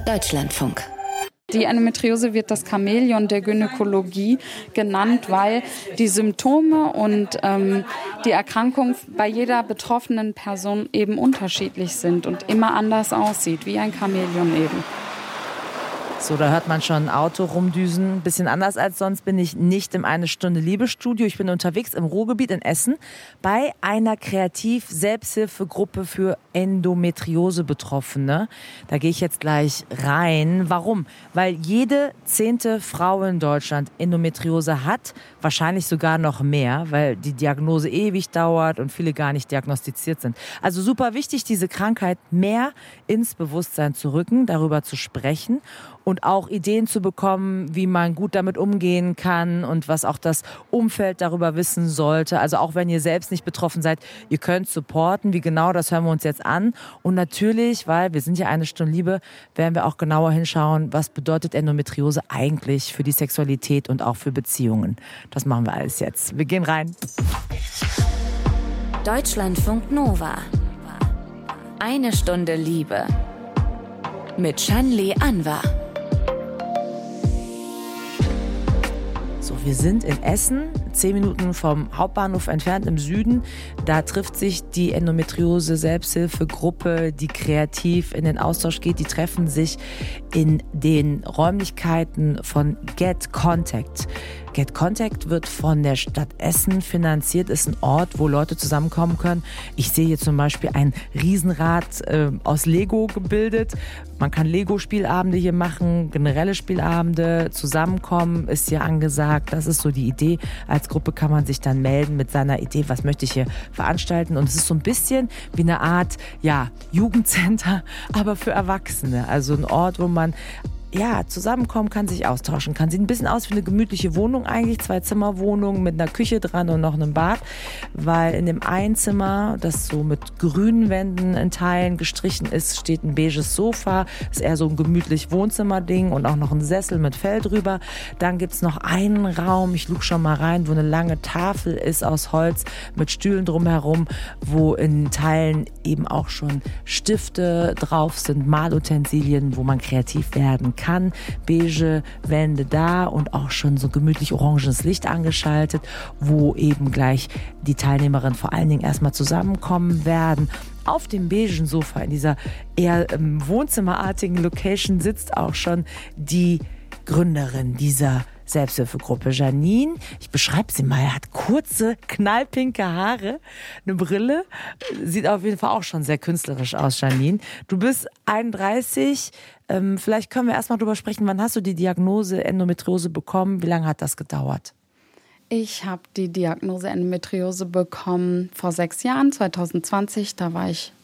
Deutschlandfunk. Die Endometriose wird das Chamäleon der Gynäkologie genannt, weil die Symptome und die Erkrankung bei jeder betroffenen Person eben unterschiedlich sind und immer anders aussieht, wie ein Chamäleon eben. So, da hört man schon ein Auto rumdüsen. Ein bisschen anders als sonst bin ich nicht im Eine-Stunde-Liebe-Studio. Ich bin unterwegs im Ruhrgebiet in Essen bei einer Kreativ-Selbsthilfegruppe für Endometriose-Betroffene. Da gehe ich jetzt gleich rein. Warum? Weil jede 10. Frau in Deutschland Endometriose hat, wahrscheinlich sogar noch mehr, weil die Diagnose ewig dauert und viele gar nicht diagnostiziert sind. Also super wichtig, diese Krankheit mehr ins Bewusstsein zu rücken, darüber zu sprechen und auch Ideen zu bekommen, wie man gut damit umgehen kann und was auch das Umfeld darüber wissen sollte. Also auch wenn ihr selbst nicht betroffen seid, ihr könnt supporten. Wie genau, das hören wir uns jetzt an. Und natürlich, weil wir sind ja eine Stunde Liebe, werden wir auch genauer hinschauen, was bedeutet Endometriose eigentlich für die Sexualität und auch für Beziehungen. Das machen wir alles jetzt. Wir gehen rein. Deutschlandfunk Nova. Eine Stunde Liebe. Mit Shanli Anwar. So, wir sind in Essen, 10 Minuten vom Hauptbahnhof entfernt im Süden. Da trifft sich die Endometriose-Selbsthilfegruppe, die kreativ in den Austausch geht. Die treffen sich in den Räumlichkeiten von Get Contact. Get Contact wird von der Stadt Essen finanziert, ist ein Ort, wo Leute zusammenkommen können. Ich sehe hier zum Beispiel ein Riesenrad aus Lego gebildet. Man kann Lego-Spielabende hier machen, generelle Spielabende, zusammenkommen ist hier angesagt. Das ist so die Idee. Als Gruppe kann man sich dann melden mit seiner Idee, was möchte ich hier veranstalten. Und es ist so ein bisschen wie eine Art, ja, Jugendcenter, aber für Erwachsene. Also ein Ort, wo man zusammenkommen kann, sich austauschen kann. Sieht ein bisschen aus wie eine gemütliche Wohnung eigentlich, 2-Zimmer-Wohnung mit einer Küche dran und noch einem Bad, weil in dem einen Zimmer, das so mit grünen Wänden in Teilen gestrichen ist, steht ein beiges Sofa, ist eher so ein gemütlich Wohnzimmerding und auch noch ein Sessel mit Fell drüber. Dann gibt's noch einen Raum, ich lug schon mal rein, wo eine lange Tafel ist aus Holz mit Stühlen drumherum, wo in Teilen eben auch schon Stifte drauf sind, Malutensilien, wo man kreativ werden kann. Beige Wände da und auch schon so gemütlich orangenes Licht angeschaltet, wo eben gleich die Teilnehmerinnen vor allen Dingen erstmal zusammenkommen werden. Auf dem beigen Sofa in dieser eher wohnzimmerartigen Location sitzt auch schon die Gründerin dieser Selbsthilfegruppe, Janine. Ich beschreibe sie mal. Hat kurze, knallpinke Haare, eine Brille. Sieht auf jeden Fall auch schon sehr künstlerisch aus, Janine. Du bist 31. Vielleicht können wir erstmal drüber sprechen. Wann hast du die Diagnose Endometriose bekommen? Wie lange hat das gedauert? Ich habe die Diagnose Endometriose bekommen vor 6 Jahren, 2020. Da war ich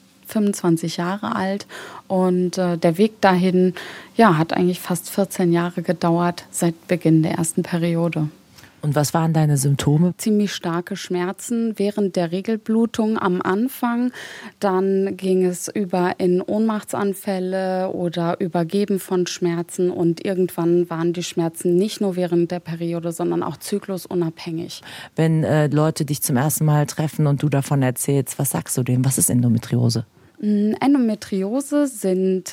25 Jahre alt und der Weg dahin hat eigentlich fast 14 Jahre gedauert, seit Beginn der ersten Periode. Und was waren deine Symptome? Ziemlich starke Schmerzen während der Regelblutung am Anfang. Dann ging es über in Ohnmachtsanfälle oder Übergeben von Schmerzen. Und irgendwann waren die Schmerzen nicht nur während der Periode, sondern auch zyklusunabhängig. Wenn Leute dich zum ersten Mal treffen und du davon erzählst, was sagst du denen? Was ist Endometriose? Endometriose sind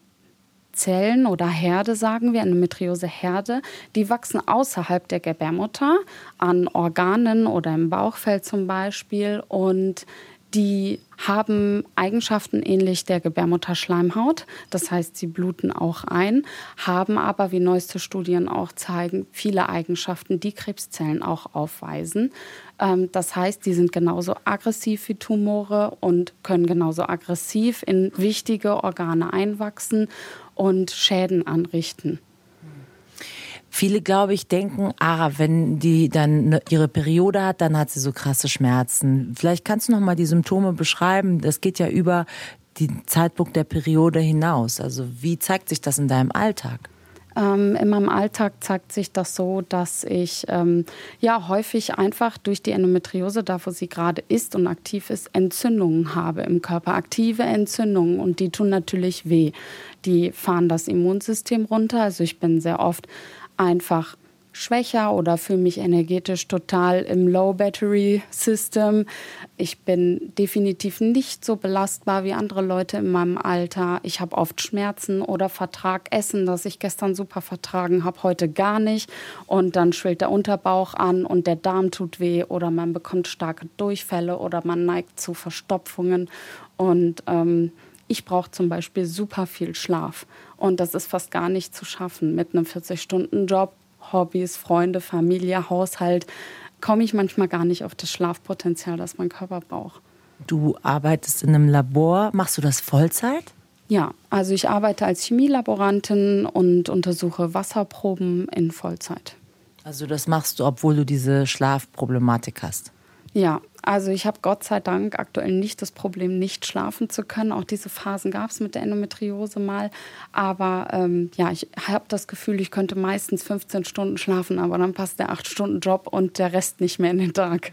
Zellen oder Herde, sagen wir, Endometriose-Herde, die wachsen außerhalb der Gebärmutter an Organen oder im Bauchfell zum Beispiel und die haben Eigenschaften ähnlich der Gebärmutterschleimhaut. Das heißt, sie bluten auch ein, haben aber, wie neueste Studien auch zeigen, viele Eigenschaften, die Krebszellen auch aufweisen. Das heißt, die sind genauso aggressiv wie Tumore und können genauso aggressiv in wichtige Organe einwachsen und Schäden anrichten. Viele, glaube ich, denken, wenn die dann ihre Periode hat, dann hat sie so krasse Schmerzen. Vielleicht kannst du noch mal die Symptome beschreiben. Das geht ja über den Zeitpunkt der Periode hinaus. Also wie zeigt sich das in deinem Alltag? In meinem Alltag zeigt sich das so, dass ich häufig einfach durch die Endometriose, da wo sie gerade ist und aktiv ist, Entzündungen habe im Körper, aktive Entzündungen und die tun natürlich weh. Die fahren das Immunsystem runter, also ich bin sehr oft einfach schwächer oder fühle mich energetisch total im Low-Battery-System. Ich bin definitiv nicht so belastbar wie andere Leute in meinem Alter. Ich habe oft Schmerzen oder vertrage Essen, das ich gestern super vertragen habe, heute gar nicht. Und dann schwillt der Unterbauch an und der Darm tut weh oder man bekommt starke Durchfälle oder man neigt zu Verstopfungen. Und ich brauche zum Beispiel super viel Schlaf. Und das ist fast gar nicht zu schaffen. Mit einem 40-Stunden-Job, Hobbys, Freunde, Familie, Haushalt, komme ich manchmal gar nicht auf das Schlafpotenzial, das mein Körper braucht. Du arbeitest in einem Labor. Machst du das Vollzeit? Ja, also ich arbeite als Chemielaborantin und untersuche Wasserproben in Vollzeit. Also das machst du, obwohl du diese Schlafproblematik hast? Ja, also ich habe Gott sei Dank aktuell nicht das Problem, nicht schlafen zu können. Auch diese Phasen gab es mit der Endometriose mal. Aber ich habe das Gefühl, ich könnte meistens 15 Stunden schlafen, aber dann passt der 8-Stunden-Job und der Rest nicht mehr in den Tag.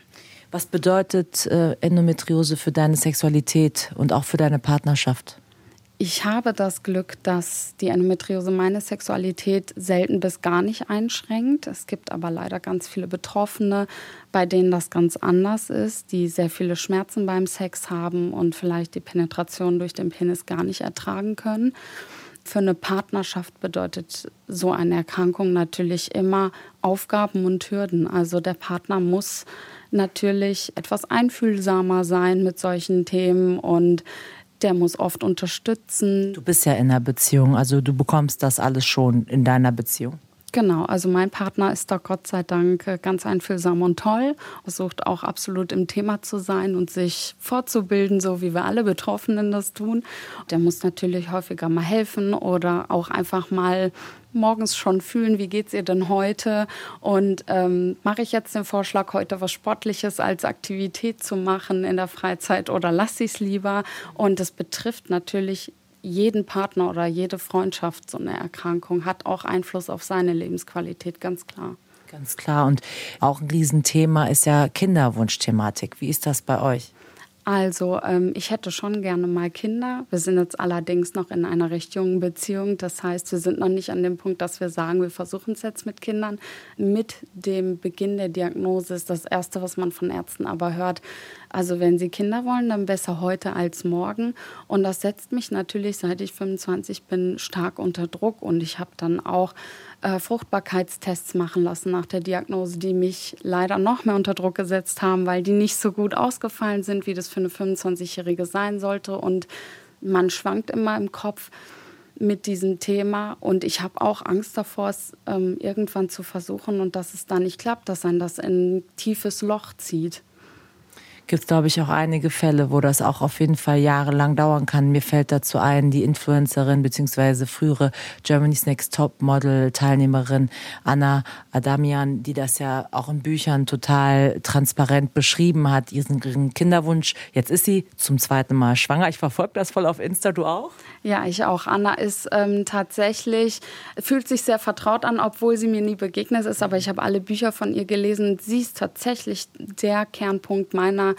Was bedeutet Endometriose für deine Sexualität und auch für deine Partnerschaft? Ich habe das Glück, dass die Endometriose meine Sexualität selten bis gar nicht einschränkt. Es gibt aber leider ganz viele Betroffene, bei denen das ganz anders ist, die sehr viele Schmerzen beim Sex haben und vielleicht die Penetration durch den Penis gar nicht ertragen können. Für eine Partnerschaft bedeutet so eine Erkrankung natürlich immer Aufgaben und Hürden. Also der Partner muss natürlich etwas einfühlsamer sein mit solchen Themen und der muss oft unterstützen. Du bist ja in einer Beziehung, also du bekommst das alles schon in deiner Beziehung. Genau, also mein Partner ist da Gott sei Dank ganz einfühlsam und toll, versucht auch absolut im Thema zu sein und sich fortzubilden, so wie wir alle Betroffenen das tun. Der muss natürlich häufiger mal helfen oder auch einfach mal morgens schon fühlen, wie geht's ihr denn heute? Und mache ich jetzt den Vorschlag, heute was Sportliches als Aktivität zu machen in der Freizeit oder lasse ich es lieber? Und das betrifft natürlich jeden Partner oder jede Freundschaft. So eine Erkrankung hat auch Einfluss auf seine Lebensqualität, ganz klar. Ganz klar. Und auch ein Riesenthema ist ja Kinderwunschthematik. Wie ist das bei euch? Also ich hätte schon gerne mal Kinder. Wir sind jetzt allerdings noch in einer recht jungen Beziehung. Das heißt, wir sind noch nicht an dem Punkt, dass wir sagen, wir versuchen es jetzt mit Kindern. Mit dem Beginn der Diagnose ist das Erste, was man von Ärzten aber hört, also wenn sie Kinder wollen, dann besser heute als morgen. Und das setzt mich natürlich, seit ich 25 bin, stark unter Druck. Und ich habe dann auch Fruchtbarkeitstests machen lassen nach der Diagnose, die mich leider noch mehr unter Druck gesetzt haben, weil die nicht so gut ausgefallen sind, wie das für eine 25-Jährige sein sollte. Und man schwankt immer im Kopf mit diesem Thema. Und ich habe auch Angst davor, es irgendwann zu versuchen und dass es dann nicht klappt, dass einen das in ein tiefes Loch zieht. Gibt es, glaube ich, auch einige Fälle, wo das auch auf jeden Fall jahrelang dauern kann. Mir fällt dazu ein, die Influencerin bzw. frühere Germany's Next Top Model Teilnehmerin Anna Adamian, die das ja auch in Büchern total transparent beschrieben hat, ihren Kinderwunsch. Jetzt ist sie zum 2. Mal schwanger. Ich verfolge das voll auf Insta, du auch? Ja, ich auch. Anna ist tatsächlich, fühlt sich sehr vertraut an, obwohl sie mir nie begegnet ist, aber ich habe alle Bücher von ihr gelesen. Sie ist tatsächlich der Kernpunkt meiner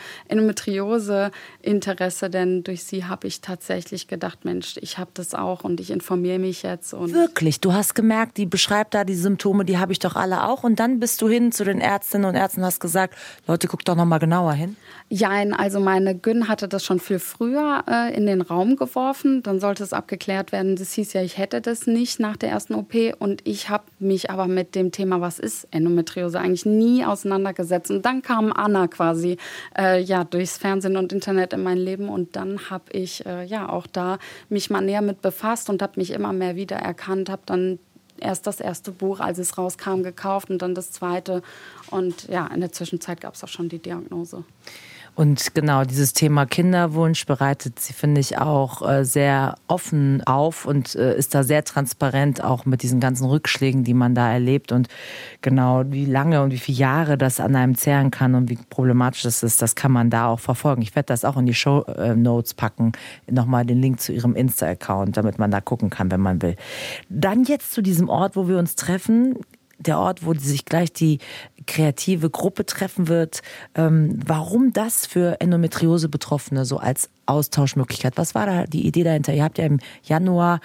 Endometriose-Interesse, denn durch sie habe ich tatsächlich gedacht, Mensch, ich habe das auch und ich informiere mich jetzt. Und wirklich? Du hast gemerkt, die beschreibt da die Symptome, die habe ich doch alle auch, und dann bist du hin zu den Ärztinnen und Ärzten und hast gesagt, Leute, guckt doch noch mal genauer hin. Ja, also meine Gyn hatte das schon viel früher in den Raum geworfen, dann sollte es abgeklärt werden. Das hieß ja, ich hätte das nicht nach der ersten OP und ich habe mich aber mit dem Thema, was ist Endometriose, eigentlich nie auseinandergesetzt. Und dann kam Anna quasi durchs Fernsehen und Internet in mein Leben und dann habe ich auch da mich mal näher mit befasst und habe mich immer mehr wiedererkannt, habe dann erst das erste Buch, als es rauskam, gekauft und dann das zweite und ja, in der Zwischenzeit gab es auch schon die Diagnose. Und genau, dieses Thema Kinderwunsch bereitet sie, finde ich, auch sehr offen auf und ist da sehr transparent, auch mit diesen ganzen Rückschlägen, die man da erlebt. Und genau, wie lange und wie viele Jahre das an einem zehren kann und wie problematisch das ist, das kann man da auch verfolgen. Ich werde das auch in die Shownotes packen, nochmal den Link zu ihrem Insta-Account, damit man da gucken kann, wenn man will. Dann jetzt zu diesem Ort, wo wir uns treffen. der Ort, wo sich gleich die kreative Gruppe treffen wird. Warum das für Endometriose-Betroffene so als Austauschmöglichkeit? Was war da die Idee dahinter? Ihr habt ja im Januar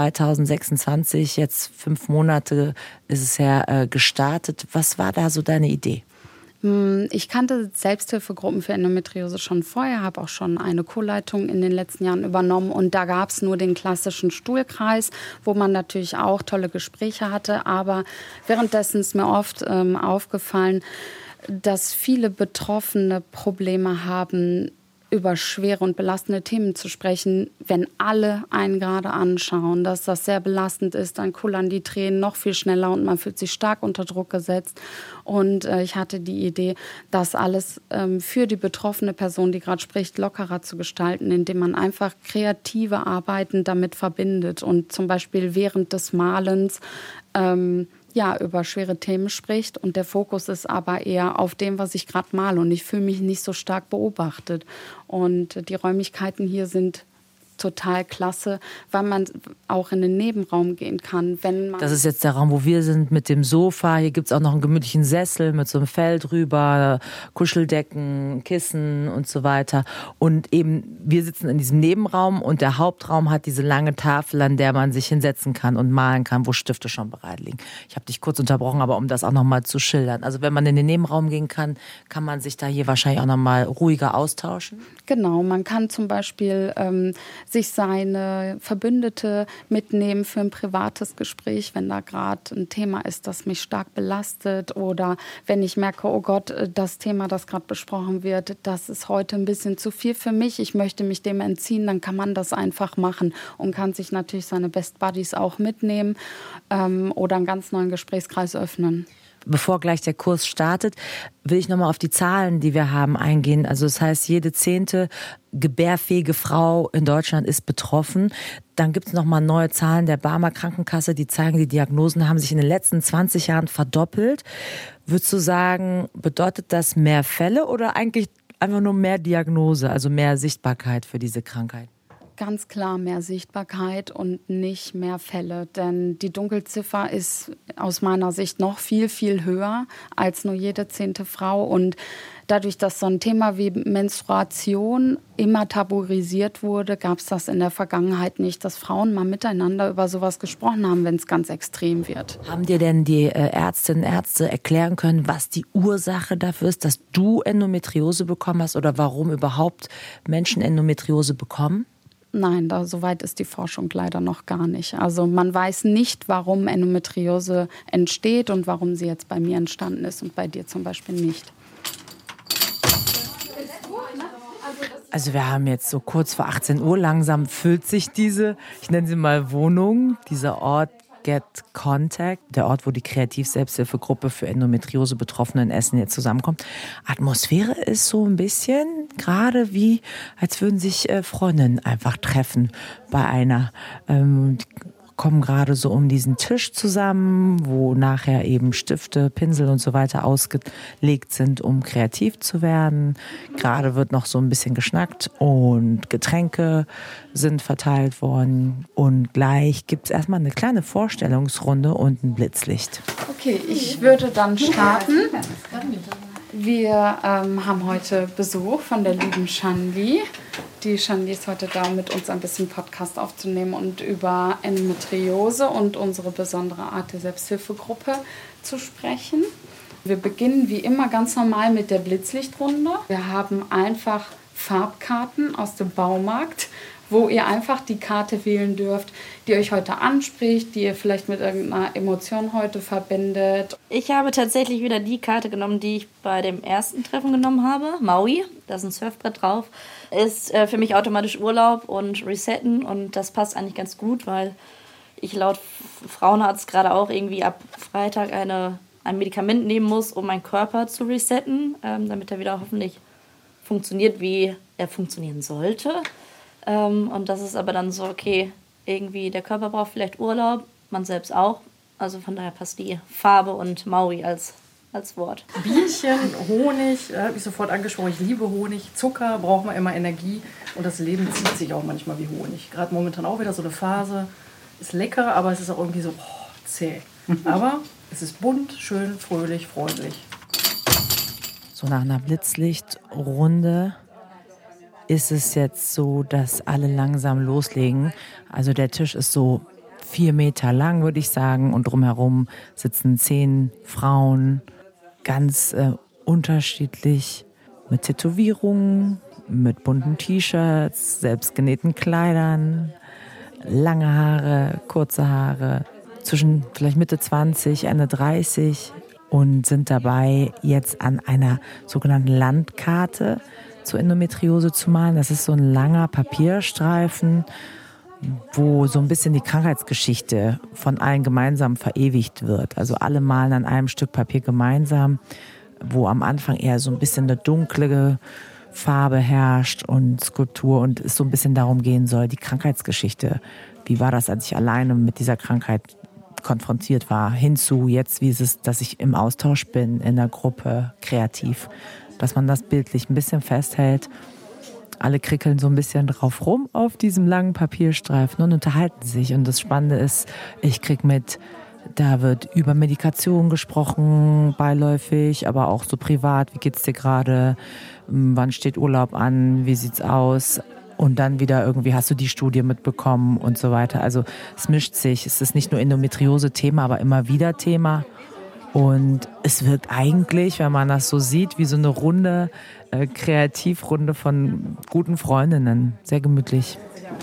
2026, jetzt 5 Monate ist es her, gestartet. Was war da so deine Idee? Ich kannte Selbsthilfegruppen für Endometriose schon vorher, habe auch schon eine Co-Leitung in den letzten Jahren übernommen und da gab es nur den klassischen Stuhlkreis, wo man natürlich auch tolle Gespräche hatte, aber währenddessen ist mir oft aufgefallen, dass viele Betroffene Probleme haben, über schwere und belastende Themen zu sprechen, wenn alle einen gerade anschauen, dass das sehr belastend ist, dann kullern die Tränen noch viel schneller und man fühlt sich stark unter Druck gesetzt. Und ich hatte die Idee, das alles für die betroffene Person, die gerade spricht, lockerer zu gestalten, indem man einfach kreative Arbeiten damit verbindet und zum Beispiel während des Malens über schwere Themen spricht und der Fokus ist aber eher auf dem, was ich gerade male und ich fühle mich nicht so stark beobachtet. Und die Räumlichkeiten hier sind total klasse, weil man auch in den Nebenraum gehen kann. Das ist jetzt der Raum, wo wir sind, mit dem Sofa. Hier gibt es auch noch einen gemütlichen Sessel mit so einem Fell drüber, Kuscheldecken, Kissen und so weiter. Und eben, wir sitzen in diesem Nebenraum und der Hauptraum hat diese lange Tafel, an der man sich hinsetzen kann und malen kann, wo Stifte schon bereit liegen. Ich habe dich kurz unterbrochen, aber um das auch nochmal zu schildern. Also wenn man in den Nebenraum gehen kann, kann man sich da hier wahrscheinlich auch nochmal ruhiger austauschen. Genau, man kann zum Beispiel sich seine Verbündete mitnehmen für ein privates Gespräch, wenn da gerade ein Thema ist, das mich stark belastet oder wenn ich merke, oh Gott, das Thema, das gerade besprochen wird, das ist heute ein bisschen zu viel für mich, ich möchte mich dem entziehen, dann kann man das einfach machen und kann sich natürlich seine Best Buddies auch mitnehmen oder einen ganz neuen Gesprächskreis öffnen. Bevor gleich der Kurs startet, will ich nochmal auf die Zahlen, die wir haben, eingehen. Also das heißt, jede 10. gebärfähige Frau in Deutschland ist betroffen. Dann gibt es nochmal neue Zahlen der Barmer Krankenkasse, die zeigen, die Diagnosen haben sich in den letzten 20 Jahren verdoppelt. Würdest du sagen, bedeutet das mehr Fälle oder eigentlich einfach nur mehr Diagnose, also mehr Sichtbarkeit für diese Krankheit? Ganz klar mehr Sichtbarkeit und nicht mehr Fälle, denn die Dunkelziffer ist aus meiner Sicht noch viel, viel höher als nur jede 10. Frau und dadurch, dass so ein Thema wie Menstruation immer tabuisiert wurde, gab es das in der Vergangenheit nicht, dass Frauen mal miteinander über sowas gesprochen haben, wenn es ganz extrem wird. Haben dir denn die Ärztinnen und Ärzte erklären können, was die Ursache dafür ist, dass du Endometriose bekommen hast oder warum überhaupt Menschen Endometriose bekommen? Nein, so weit ist die Forschung leider noch gar nicht. Also man weiß nicht, warum Endometriose entsteht und warum sie jetzt bei mir entstanden ist und bei dir zum Beispiel nicht. Also wir haben jetzt so kurz vor 18 Uhr, langsam füllt sich diese, ich nenne sie mal Wohnung, dieser Ort Get Contact, der Ort, wo die Kreativ-Selbsthilfegruppe für Endometriose-Betroffene in Essen jetzt zusammenkommt. Atmosphäre ist so ein bisschen gerade wie, als würden sich Freundinnen einfach treffen bei einer. Kommen gerade so um diesen Tisch zusammen, wo nachher eben Stifte, Pinsel und so weiter ausgelegt sind, um kreativ zu werden. Gerade wird noch so ein bisschen geschnackt und Getränke sind verteilt worden. Und gleich gibt es erstmal eine kleine Vorstellungsrunde und ein Blitzlicht. Okay, ich würde dann starten. Wir haben heute Besuch von der lieben Shanli. Die Shanli ist heute da, mit uns ein bisschen Podcast aufzunehmen und über Endometriose und unsere besondere Art der Selbsthilfegruppe zu sprechen. Wir beginnen wie immer ganz normal mit der Blitzlichtrunde. Wir haben einfach Farbkarten aus dem Baumarkt, wo ihr einfach die Karte wählen dürft, die euch heute anspricht, die ihr vielleicht mit irgendeiner Emotion heute verbindet. Ich habe tatsächlich wieder die Karte genommen, die ich bei dem ersten Treffen genommen habe. Maui, da ist ein Surfbrett drauf. Ist für mich automatisch Urlaub und Resetten und das passt eigentlich ganz gut, weil ich laut Frauenarzt gerade auch irgendwie ab Freitag ein Medikament nehmen muss, um meinen Körper zu resetten, damit er wieder hoffentlich funktioniert, wie er funktionieren sollte. Und das ist aber dann so, okay, irgendwie der Körper braucht vielleicht Urlaub, man selbst auch. Also von daher passt die Farbe und Maui als Wort. Bienchen, Honig, habe ich sofort angesprochen. Ich liebe Honig. Zucker braucht man immer Energie und das Leben zieht sich auch manchmal wie Honig. Gerade momentan auch wieder so eine Phase. Ist lecker, aber es ist auch irgendwie so zäh. Aber es ist bunt, schön, fröhlich, freundlich. So nach einer Blitzlichtrunde ist es jetzt so, dass alle langsam loslegen. Also der Tisch ist so 4 Meter lang, würde ich sagen. Und drumherum sitzen 10 Frauen, ganz unterschiedlich, mit Tätowierungen, mit bunten T-Shirts, selbstgenähten Kleidern, lange Haare, kurze Haare, zwischen vielleicht Mitte 20, Ende 30 und sind dabei, jetzt an einer sogenannten Landkarte zur Endometriose zu malen. Das ist so ein langer Papierstreifen, wo so ein bisschen die Krankheitsgeschichte von allen gemeinsam verewigt wird. Also alle malen an einem Stück Papier gemeinsam, wo am Anfang eher so ein bisschen eine dunkle Farbe herrscht und Skulptur und es so ein bisschen darum gehen soll, die Krankheitsgeschichte. Wie war das, als ich alleine mit dieser Krankheit konfrontiert war, hinzu jetzt, wie ist es, dass ich im Austausch bin, in der Gruppe, kreativ. Dass man das bildlich ein bisschen festhält. Alle krickeln so ein bisschen drauf rum auf diesem langen Papierstreifen und unterhalten sich. Und das Spannende ist, ich krieg mit, da wird über Medikation gesprochen, beiläufig, aber auch so privat. Wie geht's dir gerade? Wann steht Urlaub an? Wie sieht's aus? Und dann wieder irgendwie hast du die Studie mitbekommen und so weiter. Also es mischt sich. Es ist nicht nur Endometriose-Thema, aber immer wieder Thema. Und es wirkt eigentlich, wenn man das so sieht, wie so eine Runde, Kreativrunde von guten Freundinnen. Sehr gemütlich.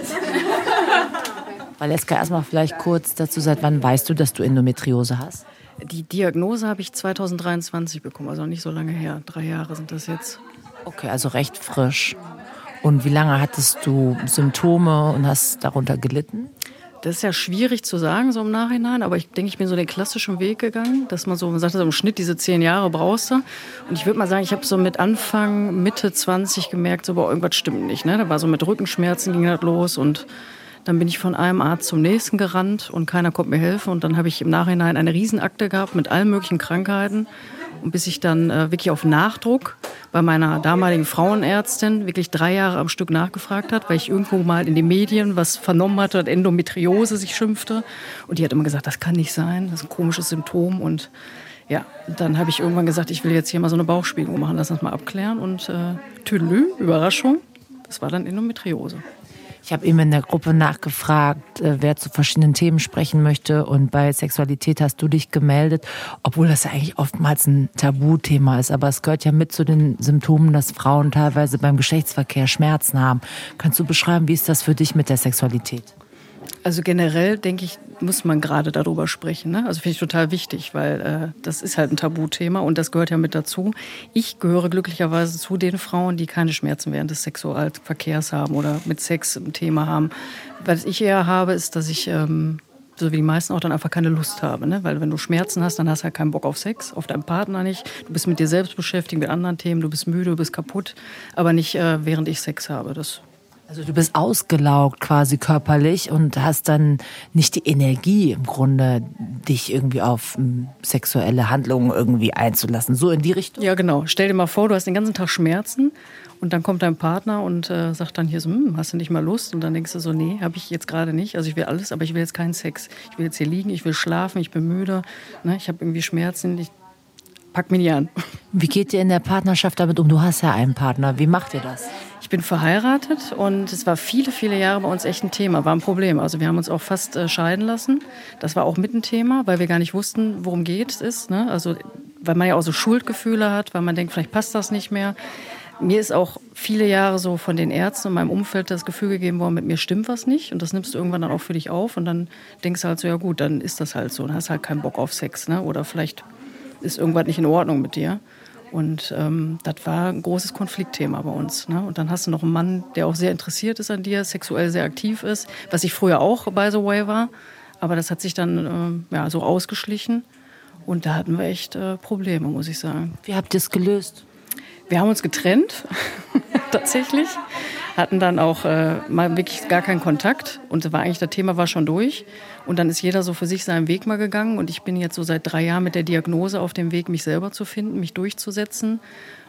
Valeska, erstmal vielleicht kurz dazu, seit wann weißt du, dass du Endometriose hast? Die Diagnose habe ich 2023 bekommen, also nicht so lange her. 3 Jahre sind das jetzt. Okay, also recht frisch. Und wie lange hattest du Symptome und hast darunter gelitten? Das ist ja schwierig zu sagen, so im Nachhinein, aber ich denke, ich bin so den klassischen Weg gegangen, dass man sagt, so im Schnitt diese 10 Jahre brauchst du. Und ich würde mal sagen, ich habe so mit Anfang, Mitte 20 gemerkt, so, boah, irgendwas stimmt nicht. Ne? Da war so mit Rückenschmerzen ging das los und dann bin ich von einem Arzt zum nächsten gerannt und keiner konnte mir helfen. Und dann habe ich im Nachhinein eine Riesenakte gehabt mit allen möglichen Krankheiten. Und bis ich dann wirklich auf Nachdruck bei meiner damaligen Frauenärztin wirklich 3 Jahre am Stück nachgefragt hat, weil ich irgendwo mal in den Medien was vernommen hatte, dass Endometriose sich schimpfte. Und die hat immer gesagt, das kann nicht sein, das ist ein komisches Symptom. Und ja, dann habe ich irgendwann gesagt, ich will jetzt hier mal so eine Bauchspiegelung machen, lass uns mal abklären. Und Tüdelü, Überraschung, das war dann Endometriose. Ich habe eben in der Gruppe nachgefragt, wer zu verschiedenen Themen sprechen möchte. Und bei Sexualität hast du dich gemeldet, obwohl das ja eigentlich oftmals ein Tabuthema ist. Aber es gehört ja mit zu den Symptomen, dass Frauen teilweise beim Geschlechtsverkehr Schmerzen haben. Kannst du beschreiben, wie ist das für dich mit der Sexualität? Also generell, denke ich, muss man gerade darüber sprechen. Ne? Also finde ich total wichtig, weil das ist halt ein Tabuthema und das gehört ja mit dazu. Ich gehöre glücklicherweise zu den Frauen, die keine Schmerzen während des Sexualverkehrs haben oder mit Sex ein Thema haben. Was ich eher habe, ist, dass ich, so wie die meisten auch, dann einfach keine Lust habe. Ne? Weil wenn du Schmerzen hast, dann hast du halt keinen Bock auf Sex, auf deinen Partner nicht. Du bist mit dir selbst beschäftigt, mit anderen Themen, du bist müde, du bist kaputt, aber nicht während ich Sex habe. Also du bist ausgelaugt quasi körperlich und hast dann nicht die Energie im Grunde, dich irgendwie auf sexuelle Handlungen irgendwie einzulassen. So in die Richtung? Ja, genau. Stell dir mal vor, du hast den ganzen Tag Schmerzen und dann kommt dein Partner und sagt dann hier so, hast du nicht mal Lust? Und dann denkst du so, nee, habe ich jetzt gerade nicht. Also ich will alles, aber ich will jetzt keinen Sex. Ich will jetzt hier liegen, ich will schlafen, ich bin müde, ne? Ich habe irgendwie Schmerzen, pack mich nicht an. Wie geht ihr in der Partnerschaft damit um? Du hast ja einen Partner. Wie macht ihr das? Ich bin verheiratet und es war viele, viele Jahre bei uns echt ein Thema, war ein Problem. Also wir haben uns auch fast scheiden lassen. Das war auch mit ein Thema, weil wir gar nicht wussten, worum geht es. Ne? Also weil man ja auch so Schuldgefühle hat, weil man denkt, vielleicht passt das nicht mehr. Mir ist auch viele Jahre so von den Ärzten und meinem Umfeld das Gefühl gegeben worden, mit mir stimmt was nicht. Und das nimmst du irgendwann dann auch für dich auf. Und dann denkst du halt so, ja gut, dann ist das halt so. Dann hast du halt keinen Bock auf Sex. Ne? Oder vielleicht ist irgendwas nicht in Ordnung mit dir. Und das war ein großes Konfliktthema bei uns. Ne? Und dann hast du noch einen Mann, der auch sehr interessiert ist an dir, sexuell sehr aktiv ist, was ich früher auch, by the way, war. Aber das hat sich dann so ausgeschlichen. Und da hatten wir echt Probleme, muss ich sagen. Wie habt ihr es gelöst? Wir haben uns getrennt, tatsächlich. Hatten dann auch mal wirklich gar keinen Kontakt. Und das Thema war schon durch. Und dann ist jeder so für sich seinen Weg mal gegangen. Und ich bin jetzt so seit 3 Jahren mit der Diagnose auf dem Weg, mich selber zu finden, mich durchzusetzen.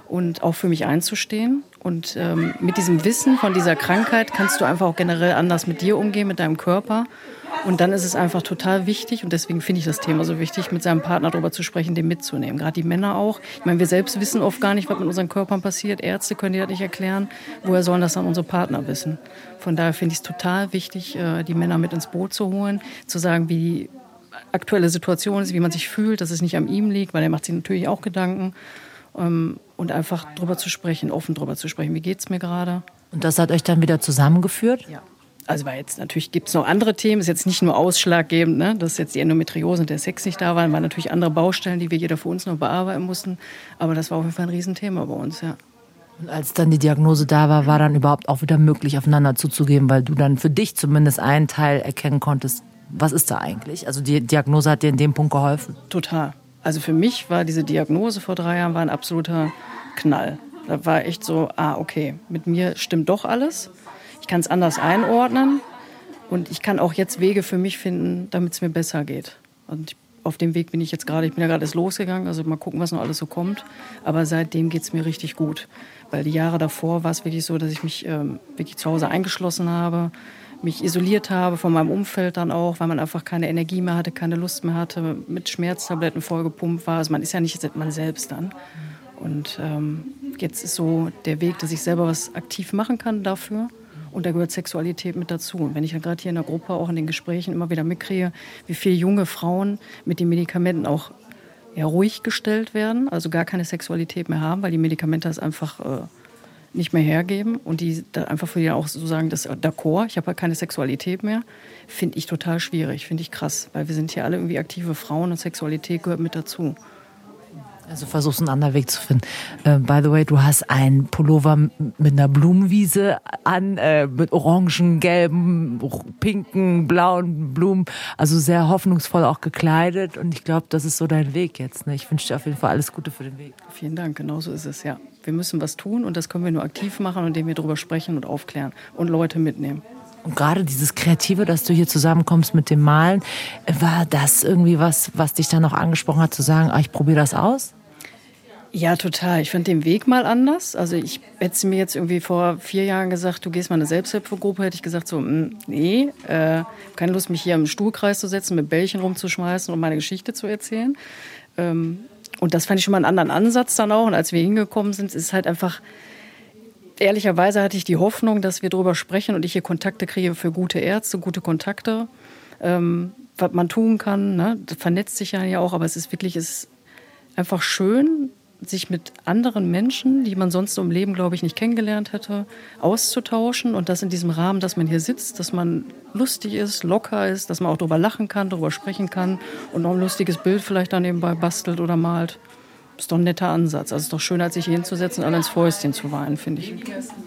und auch für mich einzustehen. Und mit diesem Wissen von dieser Krankheit kannst du einfach auch generell anders mit dir umgehen, mit deinem Körper. Und dann ist es einfach total wichtig, und deswegen finde ich das Thema so wichtig, mit seinem Partner darüber zu sprechen, den mitzunehmen. Gerade die Männer auch. Ich meine, wir selbst wissen oft gar nicht, was mit unseren Körpern passiert. Ärzte können dir das nicht erklären. Woher sollen das dann unsere Partner wissen? Von daher finde ich es total wichtig, die Männer mit ins Boot zu holen, zu sagen, wie die aktuelle Situation ist, wie man sich fühlt, dass es nicht an ihm liegt, weil er macht sich natürlich auch Gedanken. Und einfach drüber zu sprechen, offen drüber zu sprechen. Wie geht's mir gerade? Und das hat euch dann wieder zusammengeführt? Ja. Also weil jetzt natürlich gibt es noch andere Themen, ist jetzt nicht nur ausschlaggebend, ne, dass jetzt die Endometriose und der Sex nicht da waren natürlich andere Baustellen, die wir jeder für uns noch bearbeiten mussten. Aber das war auf jeden Fall ein Riesenthema bei uns, ja. Und als dann die Diagnose da war, war dann überhaupt auch wieder möglich, aufeinander zuzugeben, weil du dann für dich zumindest einen Teil erkennen konntest, was ist da eigentlich? Also die Diagnose hat dir in dem Punkt geholfen? Total. Also für mich war diese Diagnose vor 3 Jahren war ein absoluter Knall. Da war echt so, okay, mit mir stimmt doch alles. Ich kann es anders einordnen und ich kann auch jetzt Wege für mich finden, damit es mir besser geht. Und auf dem Weg bin ich jetzt gerade. Ich bin ja gerade erst losgegangen, also mal gucken, was noch alles so kommt. Aber seitdem geht es mir richtig gut. Weil die Jahre davor war es wirklich so, dass ich mich wirklich zu Hause eingeschlossen habe, mich isoliert habe von meinem Umfeld dann auch, weil man einfach keine Energie mehr hatte, keine Lust mehr hatte, mit Schmerztabletten vollgepumpt war. Also man ist ja nicht man selbst dann. Und jetzt ist so der Weg, dass ich selber was aktiv machen kann dafür. Und da gehört Sexualität mit dazu. Und wenn ich dann gerade hier in der Gruppe auch in den Gesprächen immer wieder mitkriege, wie viele junge Frauen mit den Medikamenten auch ruhig gestellt werden, also gar keine Sexualität mehr haben, weil die Medikamente das einfach nicht mehr hergeben und die da einfach für die auch so sagen, das d'accord, ich habe halt keine Sexualität mehr, finde ich total schwierig, finde ich krass, weil wir sind hier alle irgendwie aktive Frauen und Sexualität gehört mit dazu. Also versuchst einen anderen Weg zu finden. By the way, du hast einen Pullover mit einer Blumenwiese an, mit orangen, gelben, pinken, blauen Blumen. Also sehr hoffnungsvoll auch gekleidet. Und ich glaube, das ist so dein Weg jetzt. Ne? Ich wünsche dir auf jeden Fall alles Gute für den Weg. Vielen Dank, genau so ist es, ja. Wir müssen was tun und das können wir nur aktiv machen, indem wir darüber sprechen und aufklären und Leute mitnehmen. Und gerade dieses Kreative, dass du hier zusammenkommst mit dem Malen, war das irgendwie was dich dann noch angesprochen hat, zu sagen, ich probiere das aus? Ja, total. Ich fand den Weg mal anders. Also ich hätte mir jetzt irgendwie vor 4 Jahren gesagt, du gehst mal in eine Selbsthilfegruppe, hätte ich gesagt so, nee, keine Lust, mich hier im Stuhlkreis zu setzen, mit Bällchen rumzuschmeißen und meine Geschichte zu erzählen. Und das fand ich schon mal einen anderen Ansatz dann auch. Und als wir hingekommen sind, ist es halt einfach, ehrlicherweise hatte ich die Hoffnung, dass wir darüber sprechen und ich hier Kontakte kriege für gute Ärzte, gute Kontakte, was man tun kann. Ne? Das vernetzt sich ja auch, aber es ist einfach schön, sich mit anderen Menschen, die man sonst im Leben, glaube ich, nicht kennengelernt hätte, auszutauschen. Und das in diesem Rahmen, dass man hier sitzt, dass man lustig ist, locker ist, dass man auch darüber lachen kann, darüber sprechen kann und noch ein lustiges Bild vielleicht dann nebenbei bastelt oder malt. Das ist doch ein netter Ansatz. Also es ist doch schöner, als sich hier hinzusetzen und alle ins Fäustchen zu weinen, finde ich.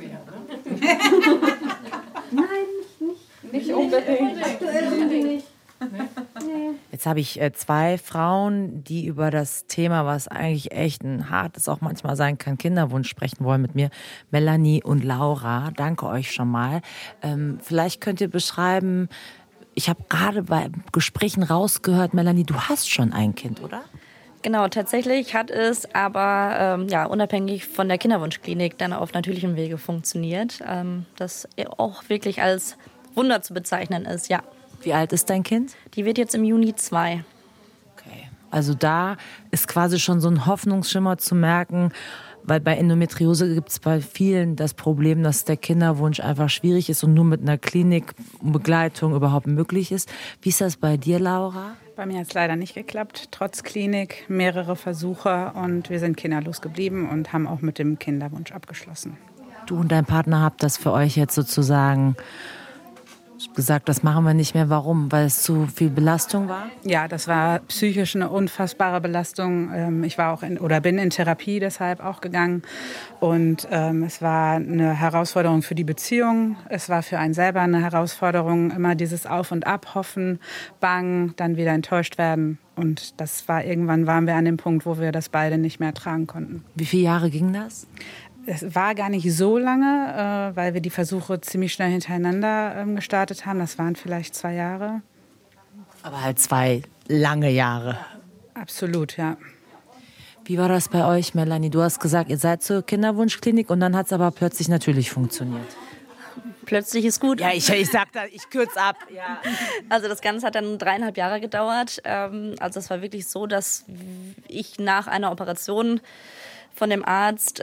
Nein, nicht unbedingt. Aktuell nicht. Jetzt habe ich 2 Frauen, die über das Thema, was eigentlich echt ein hartes auch manchmal sein kann, Kinderwunsch sprechen wollen mit mir. Melanie und Laura, danke euch schon mal. Vielleicht könnt ihr beschreiben, ich habe gerade bei Gesprächen rausgehört, Melanie, du hast schon ein Kind, oder? Genau, tatsächlich hat es aber unabhängig von der Kinderwunschklinik dann auf natürlichem Wege funktioniert, das auch wirklich als Wunder zu bezeichnen ist, ja. Wie alt ist dein Kind? Die wird jetzt im Juni 2. Okay. Also da ist quasi schon so ein Hoffnungsschimmer zu merken, weil bei Endometriose gibt es bei vielen das Problem, dass der Kinderwunsch einfach schwierig ist und nur mit einer Klinikbegleitung überhaupt möglich ist. Wie ist das bei dir, Laura? Bei mir hat es leider nicht geklappt, trotz Klinik, mehrere Versuche und wir sind kinderlos geblieben und haben auch mit dem Kinderwunsch abgeschlossen. Du und dein Partner habt das für euch jetzt sozusagen gesagt, das machen wir nicht mehr. Warum? Weil es zu viel Belastung war? Ja, das war psychisch eine unfassbare Belastung. Ich war auch bin in Therapie deshalb auch gegangen. Und es war eine Herausforderung für die Beziehung. Es war für einen selber eine Herausforderung, immer dieses Auf und Ab, hoffen, bangen, dann wieder enttäuscht werden. Und irgendwann waren wir an dem Punkt, wo wir das beide nicht mehr tragen konnten. Wie viele Jahre ging das? Es war gar nicht so lange, weil wir die Versuche ziemlich schnell hintereinander gestartet haben. Das waren vielleicht 2 Jahre. Aber halt 2 lange Jahre. Absolut, ja. Wie war das bei euch, Melanie? Du hast gesagt, ihr seid zur Kinderwunschklinik und dann hat es aber plötzlich natürlich funktioniert. Plötzlich ist gut. Ja, ich sag da, ich kürze ab. Ja. Also das Ganze hat dann 3,5 Jahre gedauert. Also es war wirklich so, dass ich nach einer Operation von dem Arzt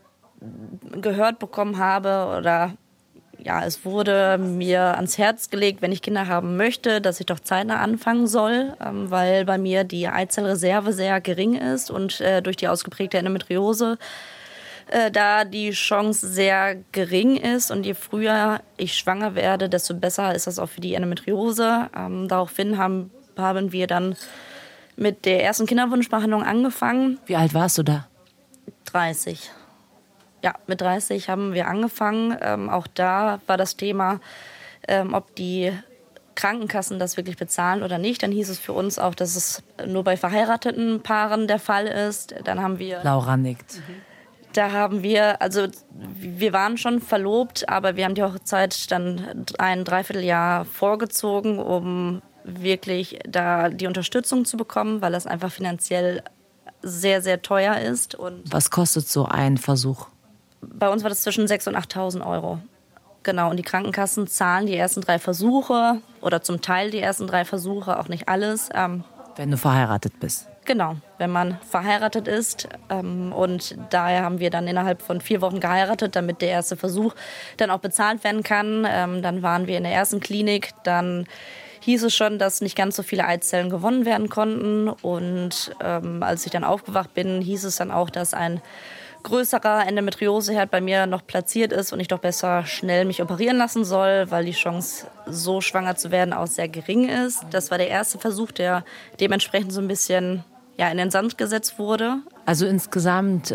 gehört bekommen habe oder ja, es wurde mir ans Herz gelegt, wenn ich Kinder haben möchte, dass ich doch zeitnah anfangen soll, weil bei mir die Eizellreserve sehr gering ist und durch die ausgeprägte Endometriose da die Chance sehr gering ist und je früher ich schwanger werde, desto besser ist das auch für die Endometriose. Daraufhin haben wir dann mit der ersten Kinderwunschbehandlung angefangen. Wie alt warst du da? 30. Ja, mit 30 haben wir angefangen. Auch da war das Thema, ob die Krankenkassen das wirklich bezahlen oder nicht. Dann hieß es für uns auch, dass es nur bei verheirateten Paaren der Fall ist. Dann haben wir... Laura nickt. Da haben wir, also wir waren schon verlobt, aber wir haben die Hochzeit dann ein Dreivierteljahr vorgezogen, um wirklich da die Unterstützung zu bekommen, weil das einfach finanziell sehr, sehr teuer ist. Und was kostet so ein Versuch? Bei uns war das zwischen 6.000 und 8.000 Euro. Genau, und die Krankenkassen zahlen die ersten 3 Versuche oder zum Teil die ersten 3 Versuche, auch nicht alles. Wenn du verheiratet bist. Genau, wenn man verheiratet ist. Und daher haben wir dann innerhalb von 4 Wochen geheiratet, damit der erste Versuch dann auch bezahlt werden kann. Dann waren wir in der ersten Klinik. Dann hieß es schon, dass nicht ganz so viele Eizellen gewonnen werden konnten. Und als ich dann aufgewacht bin, hieß es dann auch, dass ein größerer Endometrioseherd bei mir noch platziert ist und ich doch besser schnell mich operieren lassen soll, weil die Chance, so schwanger zu werden, auch sehr gering ist. Das war der erste Versuch, der dementsprechend so ein bisschen in den Sand gesetzt wurde. Also insgesamt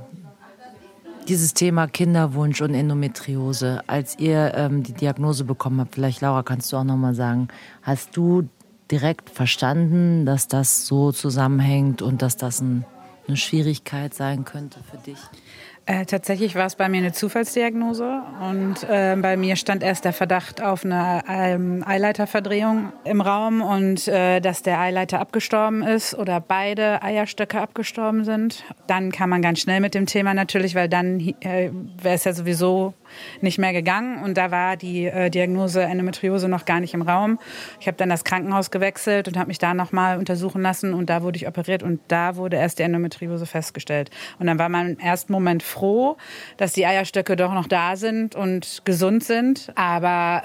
dieses Thema Kinderwunsch und Endometriose, als ihr die Diagnose bekommen habt, vielleicht Laura, kannst du auch noch mal sagen, hast du direkt verstanden, dass das so zusammenhängt und dass das eine Schwierigkeit sein könnte für dich? Tatsächlich war es bei mir eine Zufallsdiagnose und bei mir stand erst der Verdacht auf eine Eileiterverdrehung im Raum und dass der Eileiter abgestorben ist oder beide Eierstöcke abgestorben sind. Dann kam man ganz schnell mit dem Thema natürlich, weil dann wäre es ja sowieso nicht mehr gegangen und da war die Diagnose Endometriose noch gar nicht im Raum. Ich habe dann das Krankenhaus gewechselt und habe mich da nochmal untersuchen lassen und da wurde ich operiert und da wurde erst die Endometriose festgestellt. Und dann war man im ersten Moment froh, dass die Eierstöcke doch noch da sind und gesund sind, aber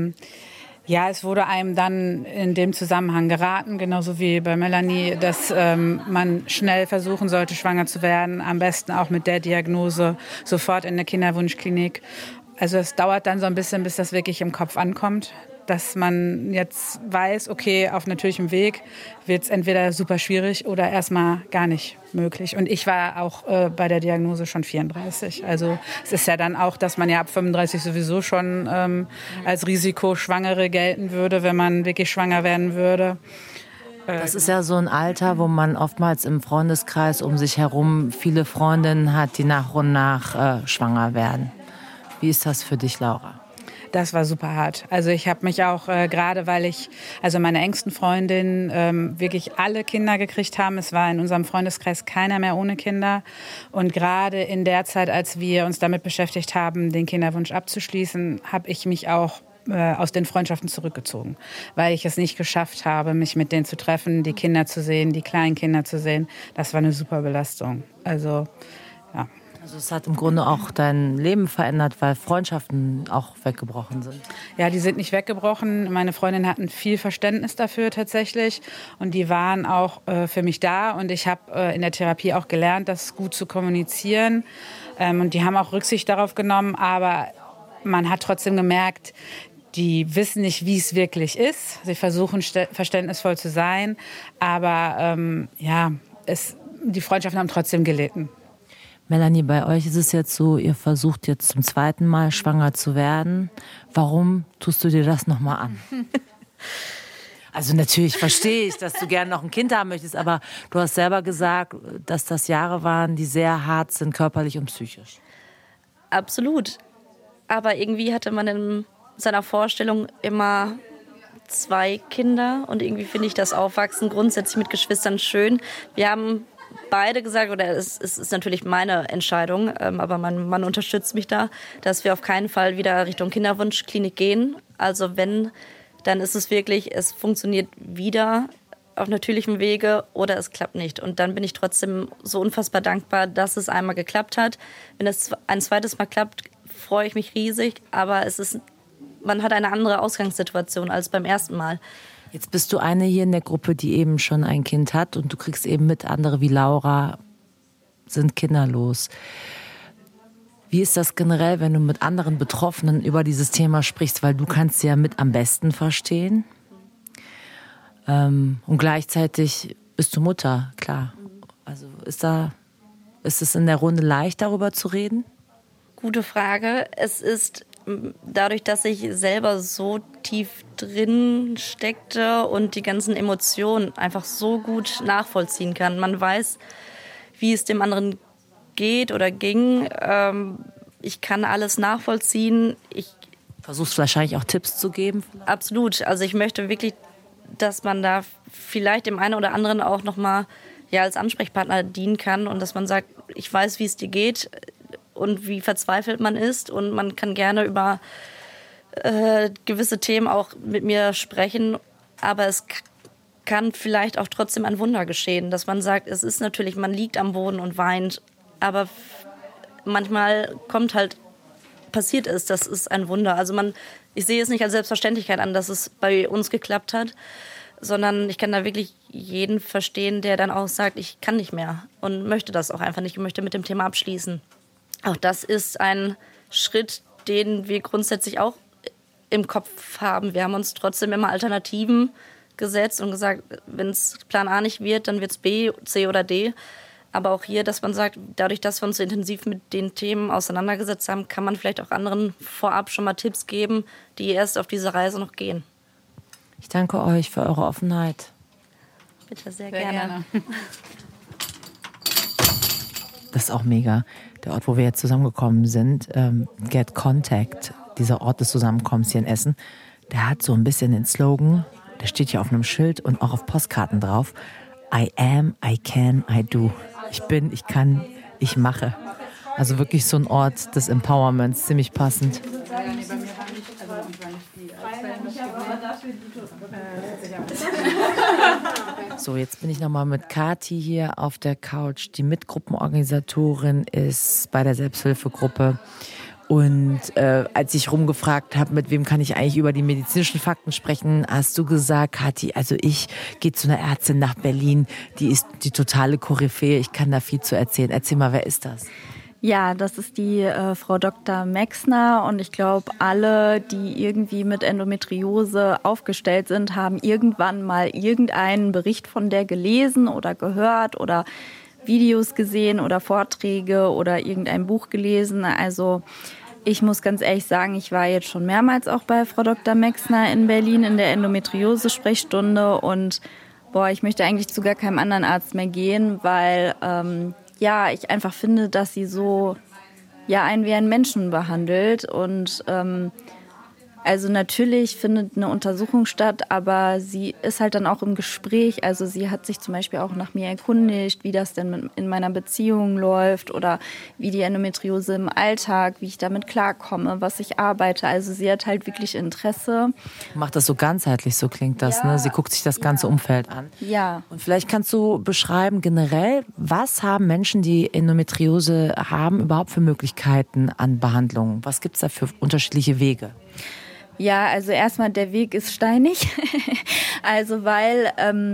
es wurde einem dann in dem Zusammenhang geraten, genauso wie bei Melanie, dass man schnell versuchen sollte, schwanger zu werden. Am besten auch mit der Diagnose sofort in der Kinderwunschklinik. Also es dauert dann so ein bisschen, bis das wirklich im Kopf ankommt. Dass man jetzt weiß, okay, auf natürlichem Weg wird es entweder super schwierig oder erstmal gar nicht möglich. Und ich war auch bei der Diagnose schon 34. Also es ist ja dann auch, dass man ja ab 35 sowieso schon als Risikoschwangere gelten würde, wenn man wirklich schwanger werden würde. Das ist ja so ein Alter, wo man oftmals im Freundeskreis um sich herum viele Freundinnen hat, die nach und nach schwanger werden. Wie ist das für dich, Laura? Das war super hart. Also ich habe mich auch, gerade weil meine engsten Freundinnen wirklich alle Kinder gekriegt haben. Es war in unserem Freundeskreis keiner mehr ohne Kinder. Und gerade in der Zeit, als wir uns damit beschäftigt haben, den Kinderwunsch abzuschließen, habe ich mich auch aus den Freundschaften zurückgezogen, weil ich es nicht geschafft habe, mich mit denen zu treffen, die Kinder zu sehen, die kleinen Kinder zu sehen. Das war eine super Belastung. Also, ja. Also es hat im Grunde auch dein Leben verändert, weil Freundschaften auch weggebrochen sind. Ja, die sind nicht weggebrochen. Meine Freundinnen hatten viel Verständnis dafür tatsächlich und die waren auch für mich da und ich habe in der Therapie auch gelernt, das gut zu kommunizieren und die haben auch Rücksicht darauf genommen, aber man hat trotzdem gemerkt, die wissen nicht, wie es wirklich ist. Sie versuchen verständnisvoll zu sein, aber die Freundschaften haben trotzdem gelitten. Melanie, bei euch ist es jetzt so, ihr versucht jetzt zum 2. Mal schwanger zu werden. Warum tust du dir das nochmal an? Also natürlich verstehe ich, dass du gerne noch ein Kind haben möchtest, aber du hast selber gesagt, dass das Jahre waren, die sehr hart sind, körperlich und psychisch. Absolut. Aber irgendwie hatte man in seiner Vorstellung immer 2 Kinder und irgendwie finde ich das Aufwachsen grundsätzlich mit Geschwistern schön. Wir haben beide gesagt, oder es ist natürlich meine Entscheidung, aber mein Mann unterstützt mich da, dass wir auf keinen Fall wieder Richtung Kinderwunschklinik gehen. Also wenn, dann ist es wirklich, es funktioniert wieder auf natürlichem Wege oder es klappt nicht. Und dann bin ich trotzdem so unfassbar dankbar, dass es einmal geklappt hat. Wenn es ein zweites Mal klappt, freue ich mich riesig, aber man hat eine andere Ausgangssituation als beim ersten Mal. Jetzt bist du eine hier in der Gruppe, die eben schon ein Kind hat und du kriegst eben mit, andere wie Laura sind kinderlos. Wie ist das generell, wenn du mit anderen Betroffenen über dieses Thema sprichst, weil du kannst sie ja mit am besten verstehen? Und gleichzeitig bist du Mutter, klar. Also ist es in der Runde leicht, darüber zu reden? Gute Frage. Es ist dadurch, dass ich selber so tief drin steckte und die ganzen Emotionen einfach so gut nachvollziehen kann. Man weiß, wie es dem anderen geht oder ging. Ich kann alles nachvollziehen. Ich versuchst wahrscheinlich auch Tipps zu geben? Absolut. Also ich möchte wirklich, dass man da vielleicht dem einen oder anderen auch nochmal als Ansprechpartner dienen kann und dass man sagt, ich weiß, wie es dir geht und wie verzweifelt man ist und man kann gerne über gewisse Themen auch mit mir sprechen, aber es kann vielleicht auch trotzdem ein Wunder geschehen, dass man sagt, es ist natürlich, man liegt am Boden und weint, aber manchmal passiert es, das ist ein Wunder. Also ich sehe es nicht als Selbstverständlichkeit an, dass es bei uns geklappt hat, sondern ich kann da wirklich jeden verstehen, der dann auch sagt, ich kann nicht mehr und möchte das auch einfach nicht und möchte mit dem Thema abschließen. Auch das ist ein Schritt, den wir grundsätzlich auch im Kopf haben. Wir haben uns trotzdem immer Alternativen gesetzt und gesagt, wenn es Plan A nicht wird, dann wird es B, C oder D. Aber auch hier, dass man sagt, dadurch, dass wir uns so intensiv mit den Themen auseinandergesetzt haben, kann man vielleicht auch anderen vorab schon mal Tipps geben, die erst auf diese Reise noch gehen. Ich danke euch für eure Offenheit. Bitte, sehr gerne. Das ist auch mega. Der Ort, wo wir jetzt zusammengekommen sind, Get Contact, dieser Ort des Zusammenkommens hier in Essen, der hat so ein bisschen den Slogan, der steht hier auf einem Schild und auch auf Postkarten drauf: I am, I can, I do. Ich bin, ich kann, ich mache. Also wirklich so ein Ort des Empowerments, ziemlich passend. So, jetzt bin ich nochmal mit Kathi hier auf der Couch. Die Mitgruppenorganisatorin ist bei der Selbsthilfegruppe. Und als ich rumgefragt habe, mit wem kann ich eigentlich über die medizinischen Fakten sprechen, hast du gesagt, Kathi, also ich gehe zu einer Ärztin nach Berlin, die ist die totale Koryphäe, ich kann da viel zu erzählen. Erzähl mal, wer ist das? Ja, das ist die Frau Dr. Mexner und ich glaube, alle, die irgendwie mit Endometriose aufgestellt sind, haben irgendwann mal irgendeinen Bericht von der gelesen oder gehört oder Videos gesehen oder Vorträge oder irgendein Buch gelesen. Also ich muss ganz ehrlich sagen, ich war jetzt schon mehrmals auch bei Frau Dr. Mexner in Berlin in der Endometriose-Sprechstunde und ich möchte eigentlich zu gar keinem anderen Arzt mehr gehen, weil ich einfach finde, dass sie so einen wie einen Menschen behandelt und also natürlich findet eine Untersuchung statt, aber sie ist halt dann auch im Gespräch. Also sie hat sich zum Beispiel auch nach mir erkundigt, wie das denn in meiner Beziehung läuft oder wie die Endometriose im Alltag, wie ich damit klarkomme, was ich arbeite. Also sie hat halt wirklich Interesse. Macht das so ganzheitlich, so klingt das, ne? Sie guckt sich das ganze Umfeld an. Ja. Und vielleicht kannst du beschreiben generell, was haben Menschen, die Endometriose haben, überhaupt für Möglichkeiten an Behandlungen? Was gibt es da für unterschiedliche Wege? Ja, also erstmal der Weg ist steinig. Also weil,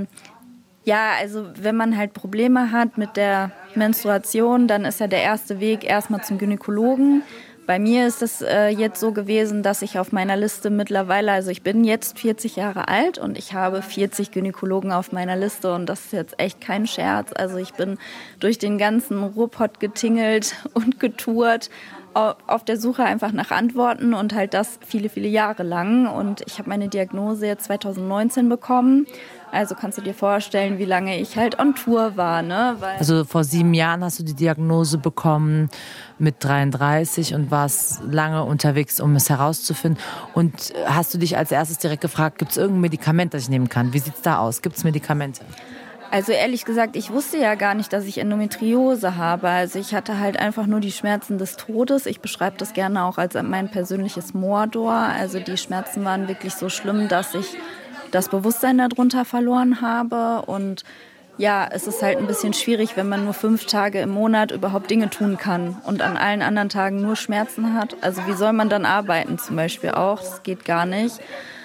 wenn man halt Probleme hat mit der Menstruation, dann ist ja der erste Weg erstmal zum Gynäkologen. Bei mir ist es jetzt so gewesen, dass ich auf meiner Liste mittlerweile, also ich bin jetzt 40 Jahre alt und ich habe 40 Gynäkologen auf meiner Liste und das ist jetzt echt kein Scherz. Also ich bin durch den ganzen Ruhrpott getingelt und getourt, auf der Suche einfach nach Antworten und halt das viele, viele Jahre lang. Und ich habe meine Diagnose jetzt 2019 bekommen. Also kannst du dir vorstellen, wie lange ich halt on Tour war. Ne? Also vor 7 Jahren hast du die Diagnose bekommen mit 33 und warst lange unterwegs, um es herauszufinden. Und hast du dich als erstes direkt gefragt, gibt es irgendein Medikament, das ich nehmen kann? Wie sieht es da aus? Gibt es Medikamente? Also ehrlich gesagt, ich wusste ja gar nicht, dass ich Endometriose habe. Also ich hatte halt einfach nur die Schmerzen des Todes. Ich beschreibe das gerne auch als mein persönliches Mordor. Also die Schmerzen waren wirklich so schlimm, dass ich das Bewusstsein darunter verloren habe. Und ja, es ist halt ein bisschen schwierig, wenn man nur 5 Tage im Monat überhaupt Dinge tun kann und an allen anderen Tagen nur Schmerzen hat. Also wie soll man dann arbeiten zum Beispiel auch? Das geht gar nicht.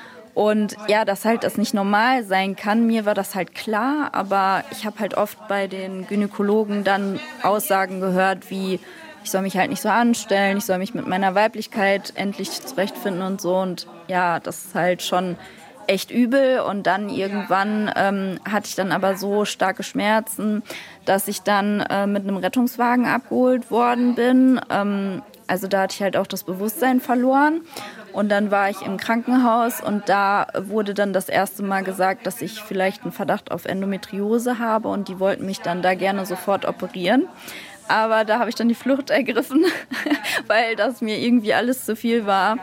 Und ja, dass halt das nicht normal sein kann, mir war das halt klar, aber ich habe halt oft bei den Gynäkologen dann Aussagen gehört, wie ich soll mich halt nicht so anstellen, ich soll mich mit meiner Weiblichkeit endlich zurechtfinden und so. Und ja, das ist halt schon echt übel. Und dann irgendwann hatte ich dann aber so starke Schmerzen, dass ich dann mit einem Rettungswagen abgeholt worden bin. Also da hatte ich halt auch das Bewusstsein verloren. Und dann war ich im Krankenhaus und da wurde dann das erste Mal gesagt, dass ich vielleicht einen Verdacht auf Endometriose habe und die wollten mich dann da gerne sofort operieren. Aber da habe ich dann die Flucht ergriffen, weil das mir irgendwie alles zu viel war.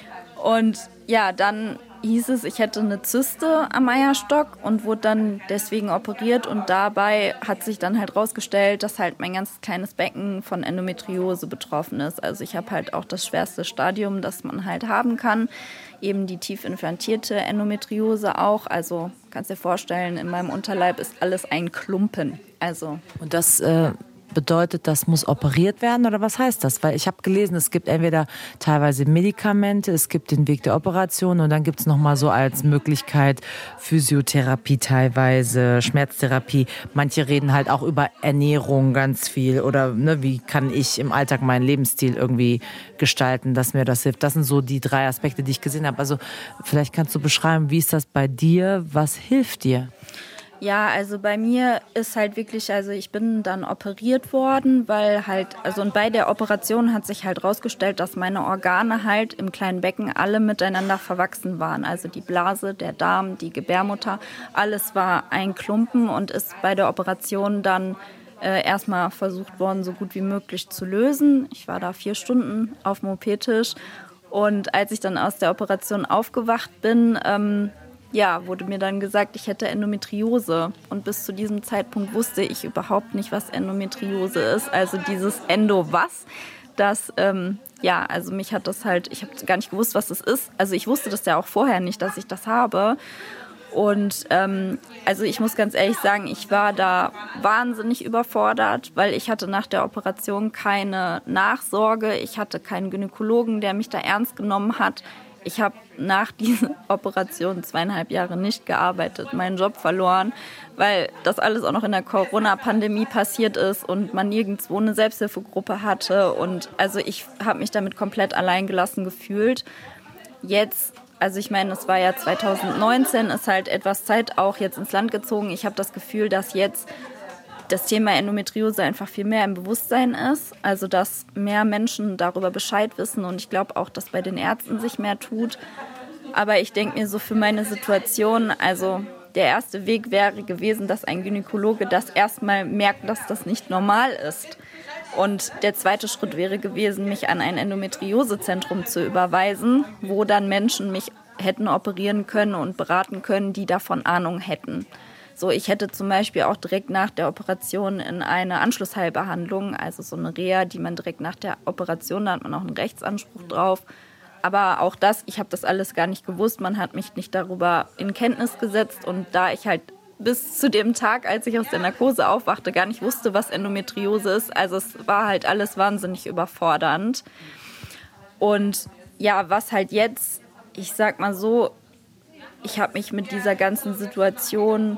Und ja, dann hieß es, ich hätte eine Zyste am Eierstock und wurde dann deswegen operiert. Und dabei hat sich dann halt rausgestellt, dass halt mein ganz kleines Becken von Endometriose betroffen ist. Also ich habe halt auch das schwerste Stadium, das man halt haben kann. Eben die tief implantierte Endometriose auch. Also kannst dir vorstellen, in meinem Unterleib ist alles ein Klumpen. Also. Und das bedeutet, das muss operiert werden oder was heißt das? Weil ich habe gelesen, es gibt entweder teilweise Medikamente, es gibt den Weg der Operation und dann gibt es nochmal so als Möglichkeit Physiotherapie teilweise, Schmerztherapie. Manche reden halt auch über Ernährung ganz viel oder ne, wie kann ich im Alltag meinen Lebensstil irgendwie gestalten, dass mir das hilft. Das sind so die 3 Aspekte, die ich gesehen habe. Also vielleicht kannst du beschreiben, wie ist das bei dir? Was hilft dir? Ja, also bei mir ist halt wirklich, also ich bin dann operiert worden, weil halt, also und bei der Operation hat sich halt rausgestellt, dass meine Organe halt im kleinen Becken alle miteinander verwachsen waren. Also die Blase, der Darm, die Gebärmutter, alles war ein Klumpen und ist bei der Operation dann erstmal versucht worden, so gut wie möglich zu lösen. Ich war da 4 Stunden auf dem OP-Tisch und als ich dann aus der Operation aufgewacht bin, ja, wurde mir dann gesagt, ich hätte Endometriose. Und bis zu diesem Zeitpunkt wusste ich überhaupt nicht, was Endometriose ist. Also dieses Endo-was, das, ja, also mich hat das halt, ich habe gar nicht gewusst, was das ist. Also ich wusste das ja auch vorher nicht, dass ich das habe. Und also ich muss ganz ehrlich sagen, ich war da wahnsinnig überfordert, weil ich hatte nach der Operation keine Nachsorge. Ich hatte keinen Gynäkologen, der mich da ernst genommen hat. Ich habe nach dieser Operation 2,5 Jahre nicht gearbeitet, meinen Job verloren, weil das alles auch noch in der Corona-Pandemie passiert ist und man nirgendwo eine Selbsthilfegruppe hatte. Und also ich habe mich damit komplett alleingelassen gefühlt. Jetzt, also ich meine, es war ja 2019, ist halt etwas Zeit auch jetzt ins Land gezogen. Ich habe das Gefühl, dass jetzt das Thema Endometriose einfach viel mehr im Bewusstsein ist, also dass mehr Menschen darüber Bescheid wissen und ich glaube auch, dass bei den Ärzten sich mehr tut. Aber ich denke mir so für meine Situation, also der erste Weg wäre gewesen, dass ein Gynäkologe das erstmal merkt, dass das nicht normal ist. Und der zweite Schritt wäre gewesen, mich an ein Endometriosezentrum zu überweisen, wo dann Menschen mich hätten operieren können und beraten können, die davon Ahnung hätten. So, ich hätte zum Beispiel auch direkt nach der Operation in eine Anschlussheilbehandlung, also so eine Reha, die man direkt nach der Operation, da hat man auch einen Rechtsanspruch drauf. Aber auch das, ich habe das alles gar nicht gewusst, man hat mich nicht darüber in Kenntnis gesetzt. Und da ich halt bis zu dem Tag, als ich aus der Narkose aufwachte, gar nicht wusste, was Endometriose ist, also es war halt alles wahnsinnig überfordernd. Und ja, was halt jetzt, ich sag mal so, ich habe mich mit dieser ganzen Situation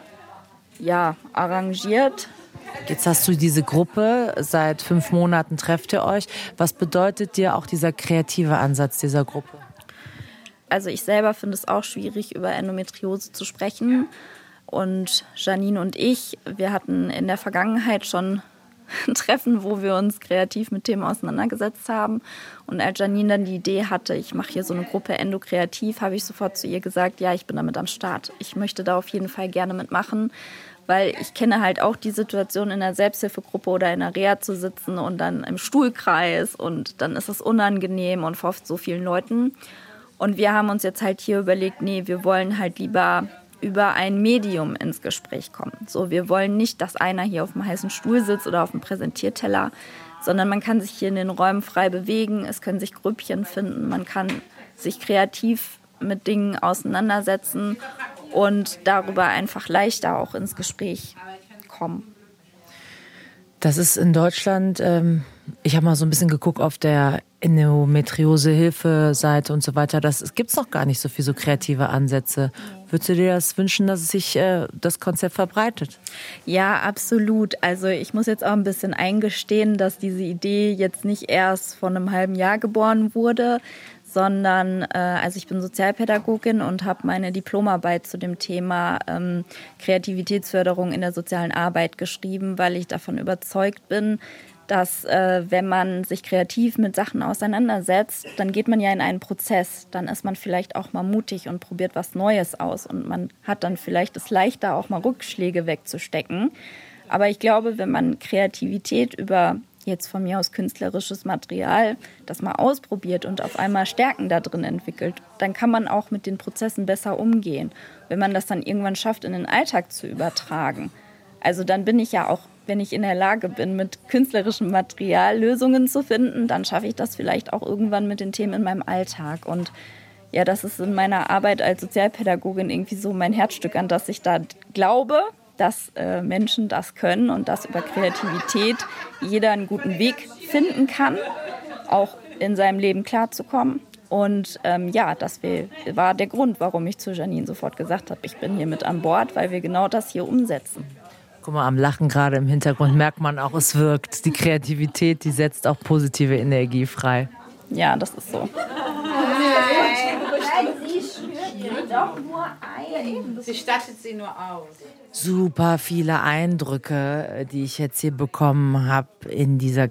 ja, arrangiert. Jetzt hast du diese Gruppe, seit 5 Monaten trefft ihr euch. Was bedeutet dir auch dieser kreative Ansatz dieser Gruppe? Also ich selber finde es auch schwierig, über Endometriose zu sprechen. Und Janine und ich, wir hatten in der Vergangenheit schon Treffen, wo wir uns kreativ mit Themen auseinandergesetzt haben. Und als Janine dann die Idee hatte, ich mache hier so eine Gruppe Endo-Kreativ, habe ich sofort zu ihr gesagt, ja, ich bin damit am Start. Ich möchte da auf jeden Fall gerne mitmachen, weil ich kenne halt auch die Situation, in einer Selbsthilfegruppe oder in einer Reha zu sitzen und dann im Stuhlkreis und dann ist es unangenehm und vor so vielen Leuten. Und wir haben uns jetzt halt hier überlegt, nee, wir wollen halt lieber über ein Medium ins Gespräch kommen. So, wir wollen nicht, dass einer hier auf dem heißen Stuhl sitzt oder auf dem Präsentierteller, sondern man kann sich hier in den Räumen frei bewegen, es können sich Grüppchen finden, man kann sich kreativ mit Dingen auseinandersetzen und darüber einfach leichter auch ins Gespräch kommen. Das ist in Deutschland, ich habe mal so ein bisschen geguckt auf der Endometriose-Hilfe-Seite und so weiter, gibt es noch gar nicht so viele so kreative Ansätze. Würdest du dir das wünschen, dass sich das Konzept verbreitet? Ja, absolut. Also ich muss jetzt auch ein bisschen eingestehen, dass diese Idee jetzt nicht erst vor einem halben Jahr geboren wurde, sondern also ich bin Sozialpädagogin und habe meine Diplomarbeit zu dem Thema Kreativitätsförderung in der sozialen Arbeit geschrieben, weil ich davon überzeugt bin, dass wenn man sich kreativ mit Sachen auseinandersetzt, dann geht man ja in einen Prozess. Dann ist man vielleicht auch mal mutig und probiert was Neues aus. Und man hat dann vielleicht es leichter, auch mal Rückschläge wegzustecken. Aber ich glaube, wenn man Kreativität über jetzt von mir aus künstlerisches Material das mal ausprobiert und auf einmal Stärken da drin entwickelt, dann kann man auch mit den Prozessen besser umgehen. Wenn man das dann irgendwann schafft, in den Alltag zu übertragen, also dann bin ich ja auch, wenn ich in der Lage bin, mit künstlerischem Material Lösungen zu finden, dann schaffe ich das vielleicht auch irgendwann mit den Themen in meinem Alltag. Und ja, das ist in meiner Arbeit als Sozialpädagogin irgendwie so mein Herzstück, an das ich da glaube, dass Menschen das können und dass über Kreativität jeder einen guten Weg finden kann, auch in seinem Leben klarzukommen. Und ja, das war der Grund, warum ich zu Janine sofort gesagt habe, ich bin hier mit an Bord, weil wir genau das hier umsetzen. Guck mal, am Lachen gerade im Hintergrund merkt man auch, es wirkt. Die Kreativität, die setzt auch positive Energie frei. Ja, das ist so. Sie stattet sie nur aus. Super viele Eindrücke, die ich jetzt hier bekommen habe in dieser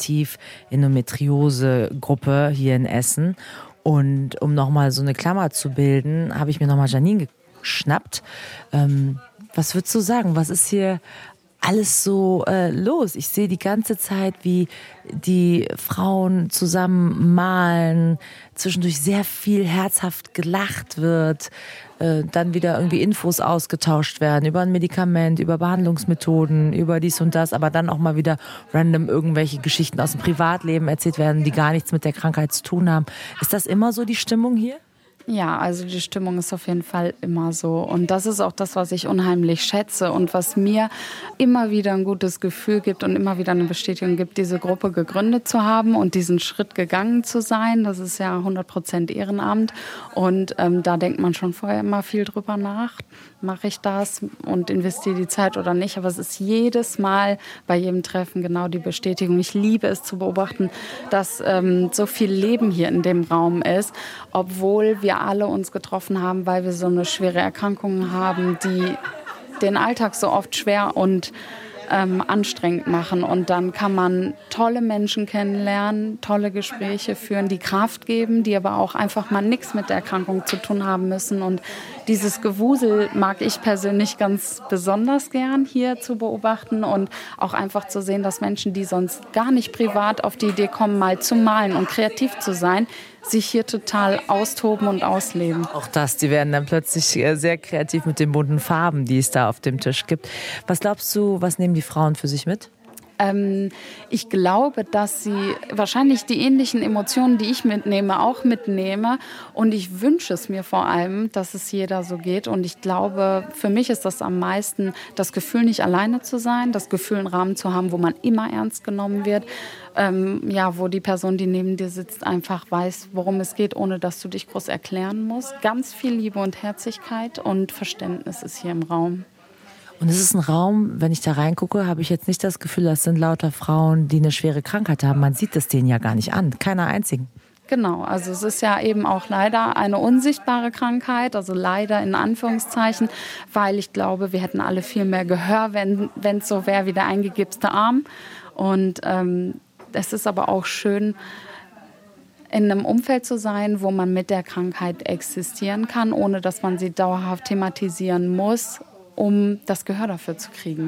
Kreativ-Endometriose-Gruppe hier in Essen. Und um nochmal so eine Klammer zu bilden, habe ich mir nochmal Janine geschnappt. Was würdest du sagen? Was ist hier alles so los? Ich sehe die ganze Zeit, wie die Frauen zusammen malen, zwischendurch sehr viel herzhaft gelacht wird, dann wieder irgendwie Infos ausgetauscht werden über ein Medikament, über Behandlungsmethoden, über dies und das, aber dann auch mal wieder random irgendwelche Geschichten aus dem Privatleben erzählt werden, die gar nichts mit der Krankheit zu tun haben. Ist das immer so die Stimmung hier? Ja, also die Stimmung ist auf jeden Fall immer so. Und das ist auch das, was ich unheimlich schätze und was mir immer wieder ein gutes Gefühl gibt und immer wieder eine Bestätigung gibt, diese Gruppe gegründet zu haben und diesen Schritt gegangen zu sein. Das ist ja 100% Ehrenamt. Und da denkt man schon vorher immer viel drüber nach. Mache ich das und investiere die Zeit oder nicht? Aber es ist jedes Mal bei jedem Treffen genau die Bestätigung. Ich liebe es zu beobachten, dass so viel Leben hier in dem Raum ist, obwohl wir alle uns getroffen haben, weil wir so eine schwere Erkrankung haben, die den Alltag so oft schwer und anstrengend machen. Und dann kann man tolle Menschen kennenlernen, tolle Gespräche führen, die Kraft geben, die aber auch einfach mal nichts mit der Erkrankung zu tun haben müssen. Und dieses Gewusel mag ich persönlich ganz besonders gern hier zu beobachten und auch einfach zu sehen, dass Menschen, die sonst gar nicht privat auf die Idee kommen, mal zu malen und kreativ zu sein, sich hier total austoben und ausleben. Auch das, die werden dann plötzlich sehr kreativ mit den bunten Farben, die es da auf dem Tisch gibt. Was glaubst du, was nehmen die Frauen für sich mit? Ich glaube, dass sie wahrscheinlich die ähnlichen Emotionen, die ich mitnehme, auch mitnehme. Und ich wünsche es mir vor allem, dass es jeder so geht. Und ich glaube, für mich ist das am meisten das Gefühl, nicht alleine zu sein, das Gefühl, einen Rahmen zu haben, wo man immer ernst genommen wird. Wo die Person, die neben dir sitzt, einfach weiß, worum es geht, ohne dass du dich groß erklären musst. Ganz viel Liebe und Herzlichkeit und Verständnis ist hier im Raum. Und es ist ein Raum, wenn ich da reingucke, habe ich jetzt nicht das Gefühl, das sind lauter Frauen, die eine schwere Krankheit haben. Man sieht das denen ja gar nicht an, keiner einzigen. Genau, also es ist ja eben auch leider eine unsichtbare Krankheit, also leider in Anführungszeichen, weil ich glaube, wir hätten alle viel mehr Gehör, wenn es so wäre wie der eingegipste Arm. Und es ist aber auch schön, in einem Umfeld zu sein, wo man mit der Krankheit existieren kann, ohne dass man sie dauerhaft thematisieren muss, um das Gehör dafür zu kriegen.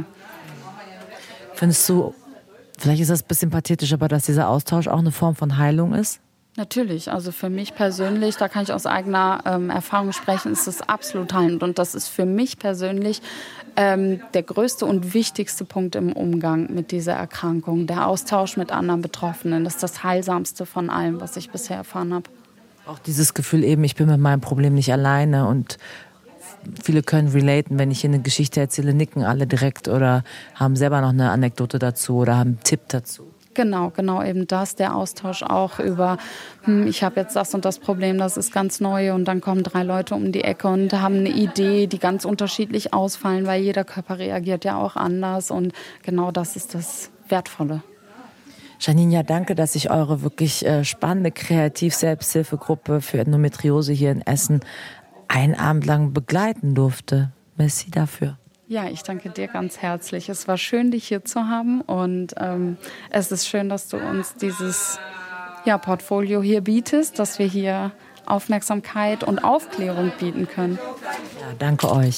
Findest du, vielleicht ist das ein bisschen pathetisch, aber dass dieser Austausch auch eine Form von Heilung ist? Natürlich, also für mich persönlich, da kann ich aus eigener Erfahrung sprechen, ist es absolut heilend. Und das ist für mich persönlich der größte und wichtigste Punkt im Umgang mit dieser Erkrankung. Der Austausch mit anderen Betroffenen, das ist das Heilsamste von allem, was ich bisher erfahren habe. Auch dieses Gefühl eben, ich bin mit meinem Problem nicht alleine und viele können relaten, wenn ich hier eine Geschichte erzähle, nicken alle direkt oder haben selber noch eine Anekdote dazu oder haben einen Tipp dazu. Genau eben das, der Austausch auch über, ich habe jetzt das und das Problem, das ist ganz neu und dann kommen 3 Leute um die Ecke und haben eine Idee, die ganz unterschiedlich ausfallen, weil jeder Körper reagiert ja auch anders und genau das ist das Wertvolle. Janine, ja, danke, dass ich eure wirklich spannende Kreativ-Selbsthilfegruppe für Endometriose hier in Essen einen Abend lang begleiten durfte. Merci dafür. Ja, ich danke dir ganz herzlich. Es war schön, dich hier zu haben und es ist schön, dass du uns dieses Portfolio hier bietest, dass wir hier Aufmerksamkeit und Aufklärung bieten können. Ja, danke euch.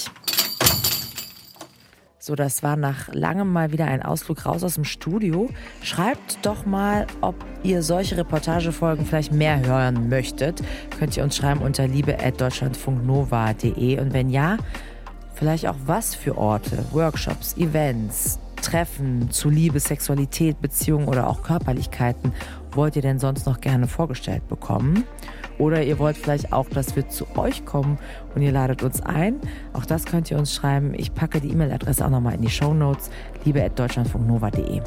So, das war nach langem mal wieder ein Ausflug raus aus dem Studio. Schreibt doch mal, ob ihr solche Reportagefolgen vielleicht mehr hören möchtet. Könnt ihr uns schreiben unter liebe@deutschlandfunknova.de und wenn ja, vielleicht auch was für Orte, Workshops, Events, Treffen zu Liebe, Sexualität, Beziehungen oder auch Körperlichkeiten wollt ihr denn sonst noch gerne vorgestellt bekommen? Oder ihr wollt vielleicht auch, dass wir zu euch kommen und ihr ladet uns ein. Auch das könnt ihr uns schreiben. Ich packe die E-Mail-Adresse auch nochmal in die Shownotes. liebe@deutschlandfunknova.de.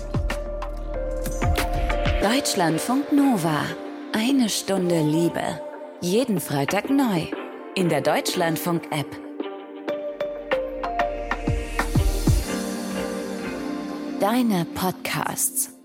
Deutschlandfunk Nova. 1 Stunde Liebe. Jeden Freitag neu. In der Deutschlandfunk-App. Deine Podcasts.